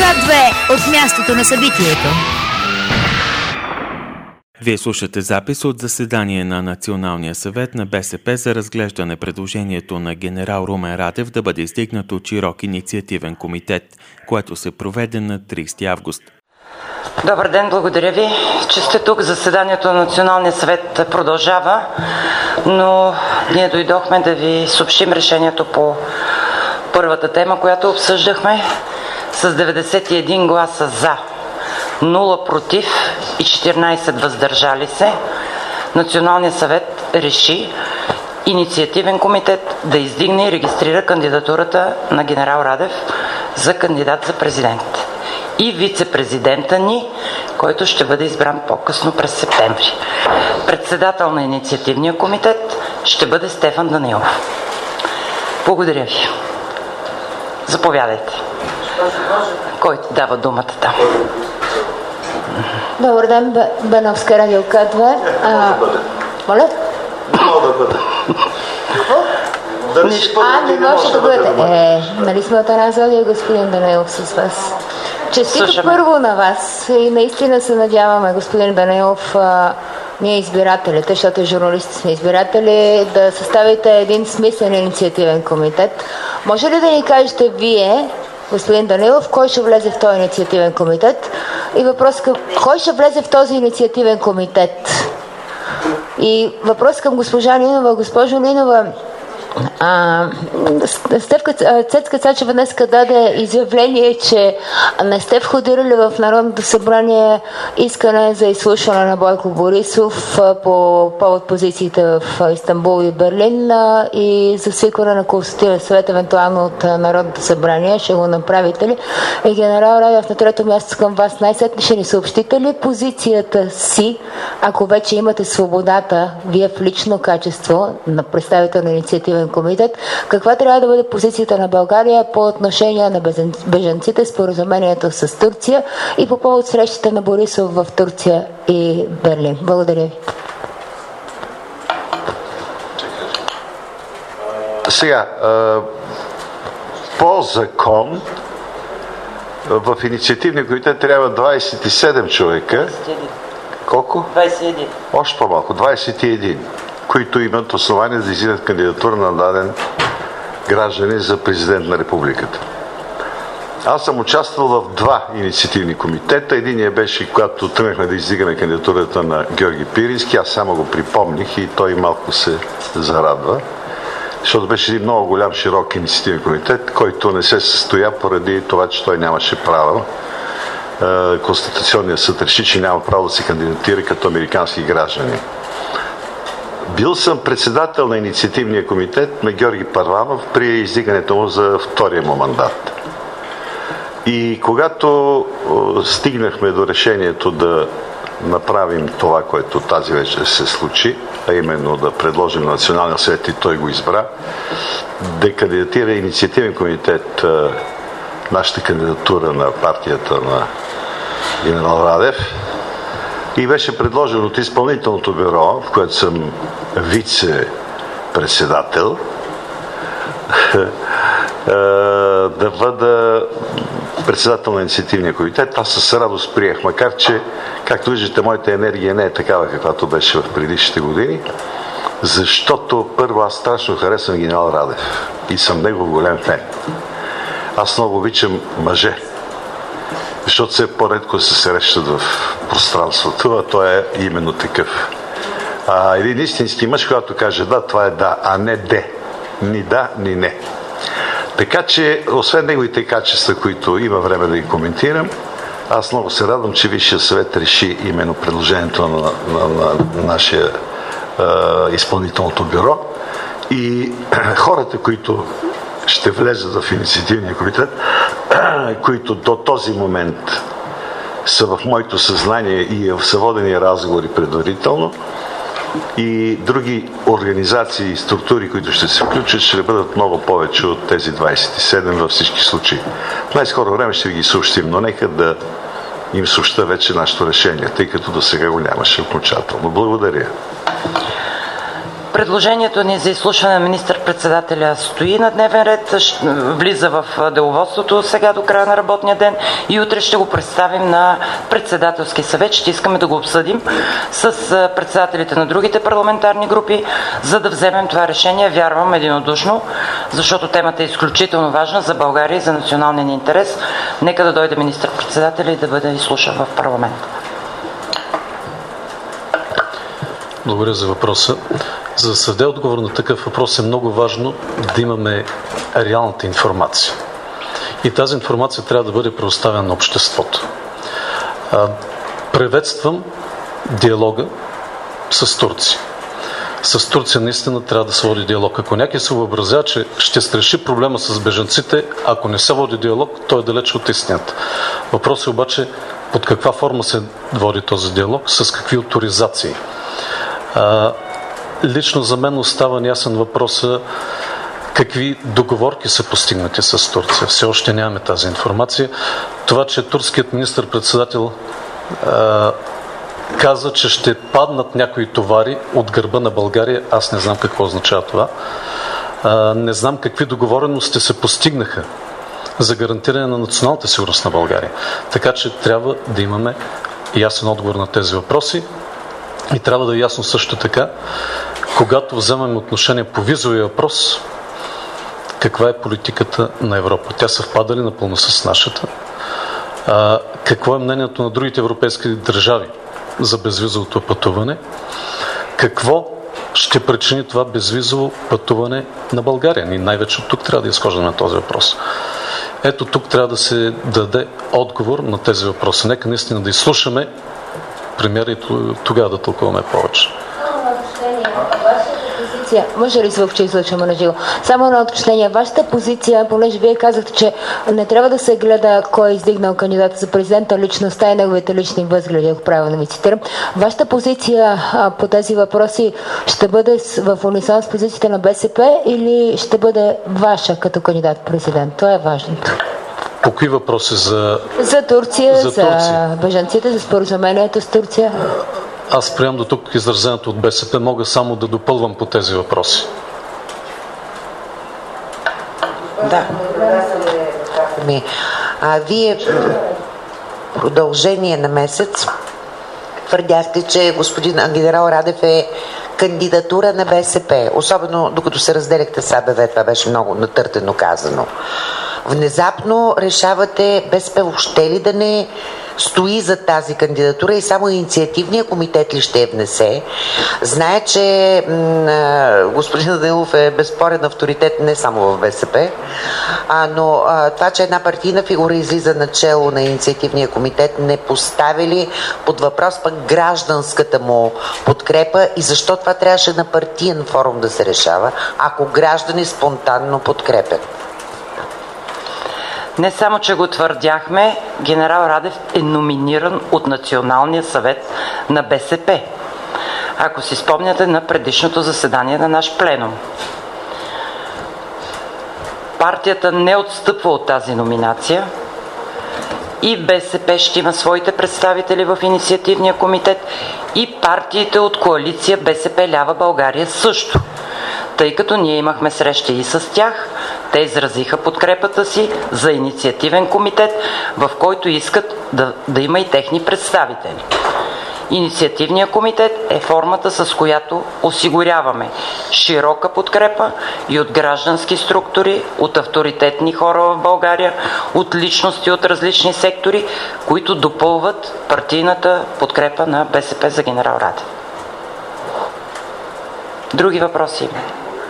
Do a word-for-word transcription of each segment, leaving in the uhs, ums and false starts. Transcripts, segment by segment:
К две от мястото на събитието. Вие слушате запис от заседание на Националния съвет на БСП за разглеждане предложението на генерал Румен Радев да бъде издигнат от широк инициативен комитет, което се проведе на тридесети август. Добър ден, благодаря ви, че сте тук. Заседанието на Националния съвет продължава, но ние дойдохме да ви съобщим решението по първата тема, която обсъждахме. С деветдесет и един гласа за, нула против и четиринадесет въздържали се, Националният съвет реши инициативен комитет да издигне и регистрира кандидатурата на генерал Радев за кандидат за президент и вице-президента ни, който ще бъде избран по-късно през септември. Председател на инициативния комитет ще бъде Стефан Данаилов. Благодаря ви. Заповядайте. Който дава думата там. Добър ден, Беновска, радио К две. А, моля? Мога да бъде. А, не може да бъде. Е, нали сме от една зодия, господин Данаилов, с вас. Честито първо на вас и наистина се надяваме, господин Данаилов, а, ние избирателите, защото журналисти сме избиратели, да съставите един смислен инициативен комитет. Може ли да ни кажете вие, господин Данаилов, кой ще влезе в този инициативен комитет? И въпрос към кой ще влезе в този инициативен комитет? И въпрос към госпожа Нинова. Госпожо Нинова, А, Стефка, Цецка Цачева днеска даде изявление, че не сте входирали в Народното събрание искане за изслушване на Бойко Борисов по повод позициите в Истанбул и Берлин и за свикване на Консултативен съвет евентуално от Народното събрание. Ще го направите ли? И генерал Радев, на трето място към вас, най-сетне ще ни съобщите ли позицията си, ако вече имате свободата, вие в лично качество на представител на инициативен комитет, каква трябва да бъде позицията на България по отношение на бежанците, споразумението с Турция и по повод срещите на Борисов в Турция и Берлин? Благодаря ви. Сега, по закон в инициативния комитет трябва двадесет и седем човека. Колко? двадесет и един. Още по-малко, двадесет и един, които имат основание да издигнат кандидатура на даден гражданин за президент на републиката. Аз съм участвал в два инициативни комитета. Единият беше, когато тръгнахме да издигаме кандидатурата на Георги Пирински. Аз само го припомних и той малко се зарадва, защото беше един много голям, широк инициативен комитет, който не се състоя поради това, че той нямаше право. Конституционният съд реши, че няма право да се кандидатира като американски граждани. Бил съм председател на инициативния комитет на Георги Първанов при издигането му за втория му мандат. И когато стигнахме до решението да направим това, което тази вечер се случи, а именно да предложим на Националния съвет и той го избра, да кандидатира инициативен комитет нашата кандидатура на партията на генерал Радев, и беше предложен от изпълнителното бюро, в което съм вице-председател, да бъда председател на инициативния комитет. Аз с радост приех, макар че, както виждате, моята енергия не е такава, каквато беше в предишните години, защото първо аз страшно харесвам генерал Радев и съм негов голям фен. Аз много обичам мъже, защото все по-редко се срещат в пространството, а той е именно такъв. А, един истински мъж, когато каже да, това е да, а не де. Ни да, ни не. Така че, освен неговите качества, които има време да ги коментирам, аз много се радвам, че Висшия съвет реши именно предложението на, на, на, на нашия е, изпълнителното бюро и хората, които ще влезат в инициативния комитет, които до този момент са в моето съзнание и са водени разговори предварително, и други организации и структури, които ще се включат, ще бъдат много повече от тези двадесет и седем във всички случаи. В най-скоро време ще ви ги съобщим, но нека да им съобща вече нашето решение, тъй като до сега го нямаше окончателно. Благодаря. Предложението ни за изслушване на министър министър-председателя стои на дневен ред, влиза в деловодството сега до края на работния ден и утре ще го представим на председателски съвет. Ще искаме да го обсъдим с председателите на другите парламентарни групи, за да вземем това решение, вярвам, единодушно, защото темата е изключително важна за България и за националния ни интерес. Нека да дойде министър-председателя и да бъде изслушан в парламента. Благодаря за въпроса. За да се даде отговор на такъв въпрос е много важно да имаме реалната информация. И тази информация трябва да бъде предоставена на обществото. Приветствам диалога с Турция. С Турция наистина трябва да се води диалог. Ако някой се въобразява, че ще се реши проблема с бежанците, ако не се води диалог, той е далеч от истината. Въпросът е обаче под каква форма се води този диалог, с какви авторизации. А, лично за мен остава неясен въпроса какви договорки са постигнати с Турция. Все още нямаме тази информация. Това, че турският министър-председател а, каза, че ще паднат някои товари от гърба на България, аз не знам какво означава това. А, не знам какви договорености се постигнаха за гарантиране на националната сигурност на България. Така че трябва да имаме ясен отговор на тези въпроси. И трябва да е ясно също така, когато вземем отношение по визовия въпрос, каква е политиката на Европа. Тя съвпада ли напълно с нашата? А, какво е мнението на другите европейски държави за безвизовото пътуване? Какво ще причини това безвизово пътуване на България? Ние най-вече от тук трябва да изхождаме на този въпрос. Ето тук трябва да се даде отговор на тези въпроси. Нека наистина да изслушаме премиера и тогава да тълкуваме повече. Може ли звук, че излъчваме на живо? Само на уточнение. Вашата позиция, понеже вие казахте, че не трябва да се гледа кой е издигнал кандидата за президента, личността и неговите лични възгледи, ако правилно ви цитирам. Вашата позиция а, по тези въпроси ще бъде в унисон с позицията на БСП или ще бъде ваша като кандидат-президент? Това е важното. По кои въпроси? За, за Турция, за, Турция. за бежанците, за споразумението с Турция? Аз приемам до тук изразението от БСП. Мога само да допълвам по тези въпроси. Да. А вие продължение на месец твърдяхте, че господин генерал Радев е кандидатура на БСП. Особено докато се разделяхте с АБВ, това беше много натъртено казано. Внезапно решавате БСП въобще ли да не стои за тази кандидатура и само инициативният комитет ли ще я внесе? Знае, че м- господин Данилов е безспорен авторитет не само в БСП, а, но а, това, че една партийна фигура излиза начело на инициативния комитет, не постави ли под въпрос пък гражданската му подкрепа и защо това трябваше на партиен форум да се решава, ако граждани спонтанно подкрепят? Не само, че го твърдяхме, генерал Радев е номиниран от Националния съвет на БСП. Ако си спомняте на предишното заседание на наш пленум. Партията не отстъпва от тази номинация и БСП ще има своите представители в инициативния комитет и партиите от коалиция БСП Лява България също. Тъй като ние имахме срещи и с тях, те изразиха подкрепата си за инициативен комитет, в който искат да, да има и техни представители. Инициативният комитет е формата, с която осигуряваме широка подкрепа и от граждански структури, от авторитетни хора в България, от личности от различни сектори, които допълват партийната подкрепа на БСП за генерал Радев. Други въпроси има?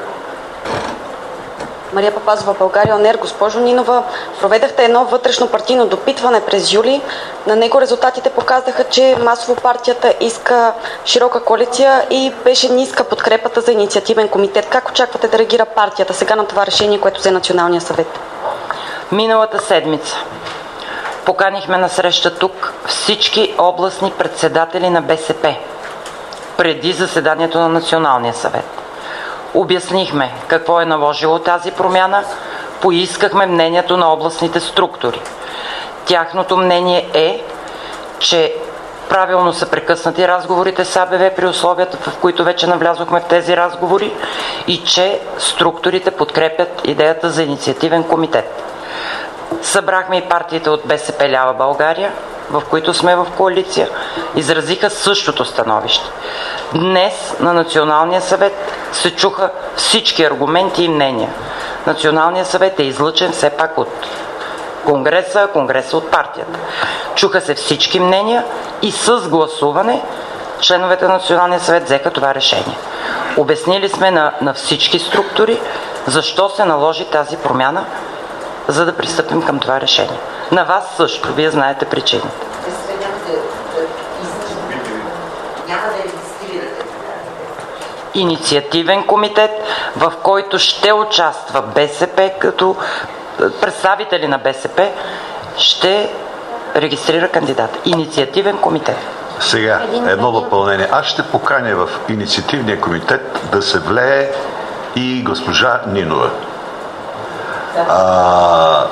Мария Папазова, България ОНЕР. Госпожо Нинова, проведахте едно вътрешно партийно допитване през юли. На него резултатите показаха, че масово партията иска широка коалиция и беше ниска подкрепата за инициативен комитет. Как очаквате да реагира партията сега на това решение, което взе Националния съвет? Миналата седмица поканихме на среща тук всички областни председатели на БСП преди заседанието на Националния съвет. Обяснихме какво е наложило тази промяна, поискахме мнението на областните структури. Тяхното мнение е, че правилно са прекъснати разговорите с А Б В при условията, в които вече навлязохме в тези разговори и че структурите подкрепят идеята за инициативен комитет. Събрахме и партиите от Б С П Лява България, в които сме в коалиция, изразиха същото становище. Днес на Националния съвет се чуха всички аргументи и мнения. Националният съвет е излъчен все пак от Конгреса, Конгреса от партията. Чуха се всички мнения и с гласуване членовете на Националния съвет взеха това решение. Обяснили сме на, на всички структури защо се наложи тази промяна, за да пристъпим към това решение. На вас също, вие знаете причините. Инициативен комитет, в който ще участва Б С П, като представители на Б С П, ще регистрира кандидат. Инициативен комитет. Сега, едно допълнение. Аз ще поканя в инициативния комитет да се влее и госпожа Нинова. А,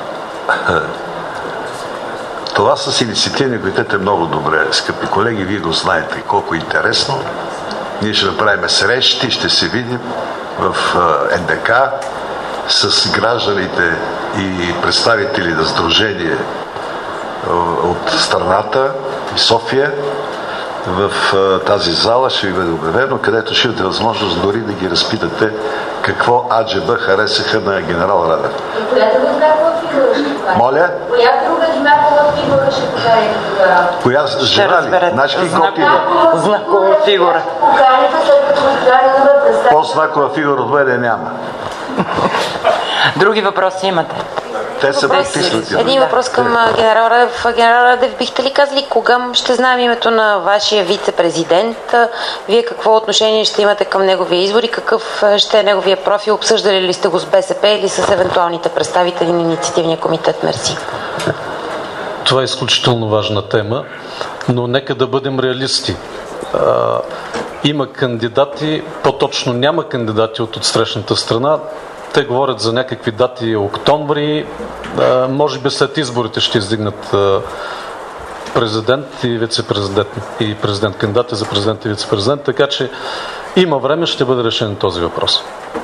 това с инициативния комитет е много добре. Скъпи колеги, вие го знаете колко е интересно. Ние ще направим срещи, ще се видим в Н Д К с гражданите и представители на сдружение от страната и София. В тази зала ще ви бъде обявено, където ще имате възможност дори да ги разпитате какво аджеба харесаха на генерал Радев. Коя друга знакова фигура ще покажете? Моля? Коя друга знакова фигура ще покажете тогава? Коя жена ли? Знаеш какво фигура? Знакова фигура. Покажете след като възглавя представител. По-знакова фигура от мене няма. Други въпроси имате? Те са притиснати. Един въпрос към генерал Радев. Генерал Радев, бихте ли казали кога ще знаем името на вашия вице-президент? Вие какво отношение ще имате към неговия избор и какъв ще е неговия профил? Обсъждали ли сте го с Б С П или с евентуалните представители на инициативния комитет? Мерси. Това е изключително важна тема, но нека да бъдем реалисти. А, има кандидати, по-точно няма кандидати от отсрещната страна. Те говорят за някакви дати октомври, а, може би след изборите ще издигнат а, президент и вице-президент и президент, кандидати за президент и вице-президент, така че има време, ще бъде решен този въпрос.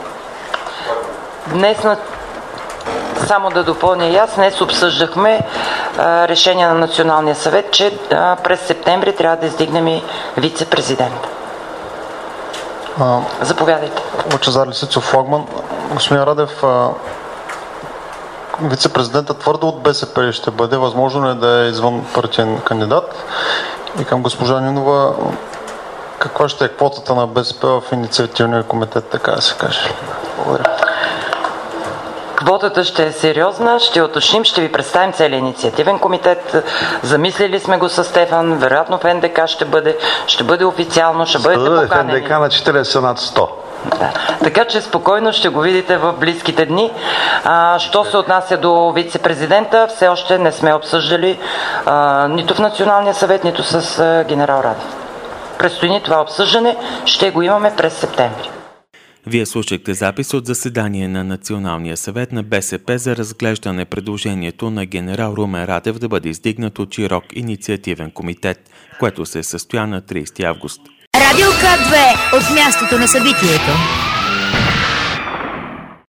Днес, на... само да допълня и аз, днес обсъждахме а, решение на Националния съвет, че а, през септември трябва да издигнем и вице-президент. А, Заповядайте. Лъчезар Лисицов, флагман. Господин Радев, а, вице-президента твърдо от Б С П ще бъде. Възможно е да е извън партиен кандидат. И към госпожа Нинова, каква ще е квотата на Б С П в инициативния комитет, така да се каже? Благодаря. Квотата ще е сериозна, ще уточним, ще ви представим целият инициативен комитет. Замислили сме го с Стефан, вероятно в Н Д К ще бъде, ще бъде официално, ще бъдете поканени. В Н Д К на четиридесет над сто. Да. Така че спокойно ще го видите в близките дни. А, що се отнася до вице-президента, все още не сме обсъждали а, нито в Националния съвет, нито с а, генерал Радев. Предстои ни това обсъждане, ще го имаме през септември. Вие слушахте запис от заседание на Националния съвет на Б С П за разглеждане предложението на генерал Румен Радев да бъде издигнат от широк инициативен комитет, което се състоя на тридесети август. Радио К две от мястото на събитието.